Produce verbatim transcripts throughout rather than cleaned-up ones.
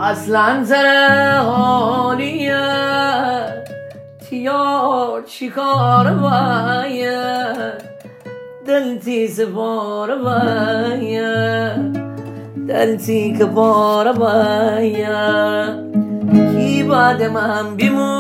اصلا سر حالیه تیار چی کار باید دلتی سپار باید دلتی که بار باید کی بعد من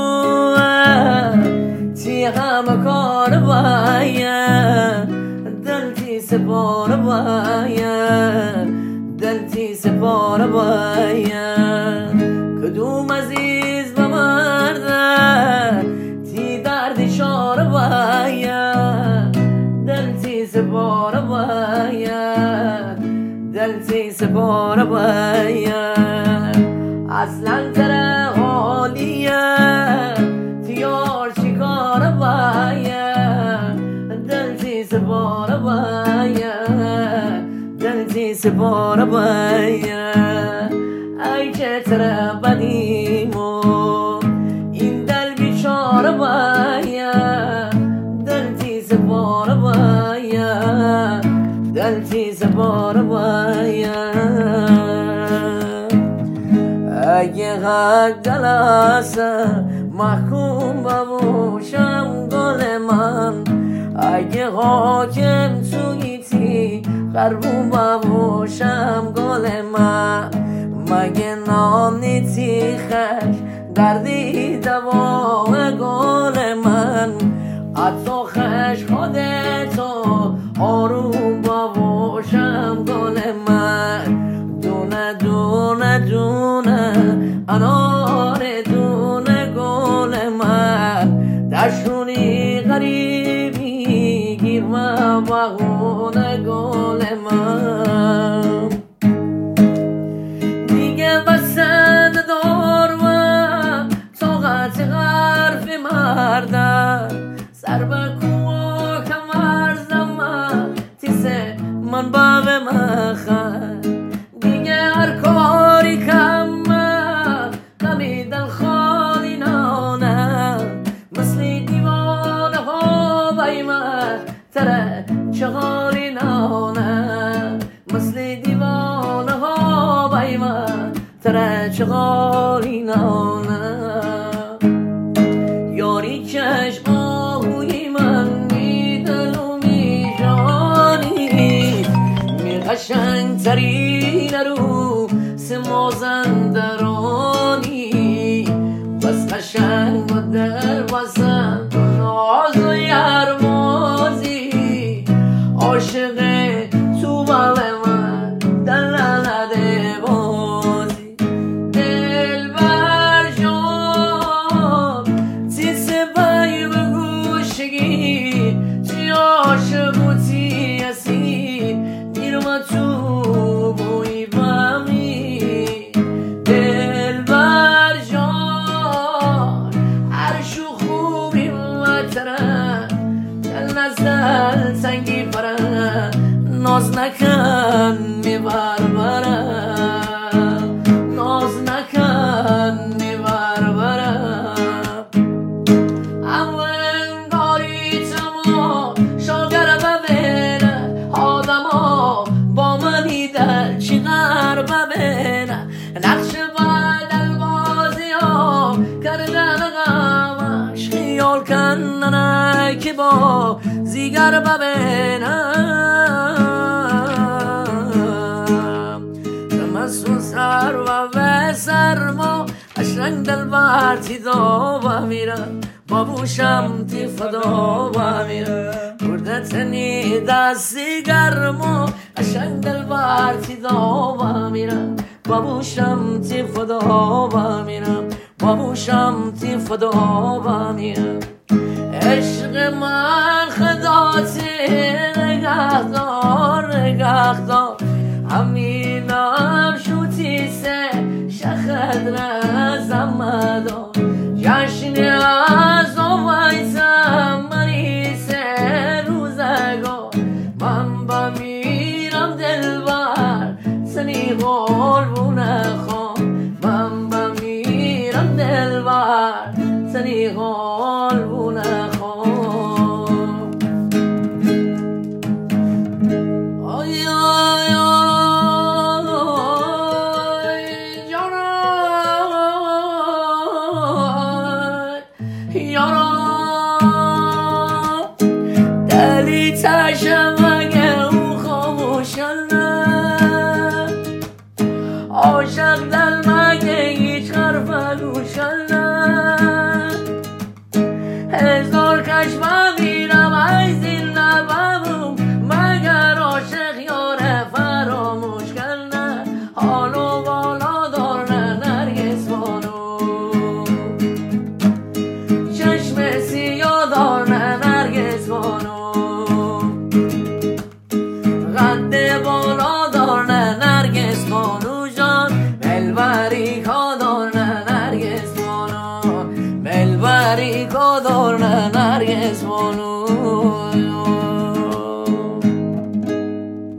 بیمون تی همه کار باید دلتی سپار باید دلتی سپار باید کدوم عزیز به مرده تی درد شار باید دلتی سپار باید دلتی سپار باید اصلا تر حالیه تیار چی کار باید دلتی سپار باید دلتی سپار باید ای که تر بدیمو این دل بیچاره باید دلتی سپار باید دلتی سپار باید اگه حق دلاسه محکوم ببوشم گل من اگه حاکم توییتی قربون ببوشم گل من مگه نانیتی خش دردی دواه گل من حتی خش خودتو آروم ببوشم گل من دونه دونه دونه انار دونه گل من دشونی غریبی گیر من بغونه گل من دیگه بسند دار من طاقت غرف مردم سر به کوه کمر زمان تیسه من باغ مخن دیگه هر کاری کم من غمی دل خالی نانم مثل دیوانه ها بای من تره چغالی نانم مثل دیوانه ها بای من تره چغالی نانم یاری چشم آهوی من می دل و می جانی می قشنگ ترین رو سمازندرانی بس قشنگ و در بسند و ناز و یرمازی عاشق تو بال من دلنده بازی دل بر جان تیس بای به گوشگی توی عاشق و تیسی میرم تو بوی بمی دل بر جان عرش و خوبی متره دل نزدل سنگی پره ناز نکن میبر بره ناز نکن میبر بره اولنگاری تما شاگر ببینه آدما با منی دل چی غر ببینه نقش بدل بازی ها کردن غمش خیال کندنه که با زیگر ببینم مسون سر و به سرما اشرنگ دل برتی دا و میرم بابوشم تی فدا و میرم برده تنی دستی گرما اشرنگ دل برتی دا و میرم بابوشم تی فدا و میرم بابوشم تی فدا و میرم عشق من خداتی نگهدار نگهدار همینم شوتی سه شخد رزم مدار جشن از آوایزم مریسه روزگار من بمیرم دلبر سنی قلبونه خواه من بمیرم دلبر سنی قلبونه خواه آی آی آی فولاد